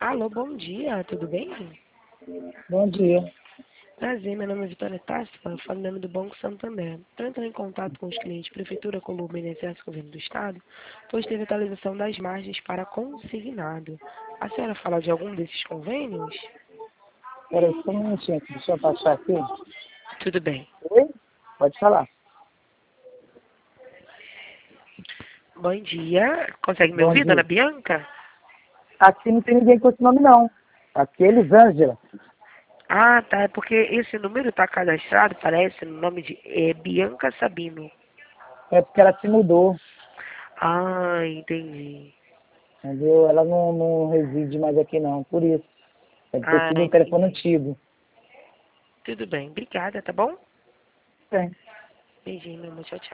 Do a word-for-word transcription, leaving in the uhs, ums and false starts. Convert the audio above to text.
Alô, bom dia, tudo bem? Bom dia. Prazer, meu nome é Vitória Taspa, falo em nome do Banco Santander. Estou entrando em contato com os clientes Prefeitura, Colombo, I N S S, Governo do Estado, pois teve atualização das margens para consignado. A senhora fala de algum desses convênios? Peraí, só um minutinho, deixa eu passar aqui. Tudo bem. Oi? Pode falar. Bom dia, consegue me Bom ouvir, dia. dona Bianca? Aqui não tem ninguém com esse nome, não. Aqui é Elisângela. Ah, tá, é porque esse número está cadastrado, parece, no nome de é, Bianca Sabino. É porque ela se mudou, Ah, entendi. entendeu? Ela não, não reside mais aqui, não, por isso. Deve ter Ah, sido um telefone entendi. antigo. Tudo bem, obrigada, tá bom? Tem. Beijinho, meu amor, tchau, tchau.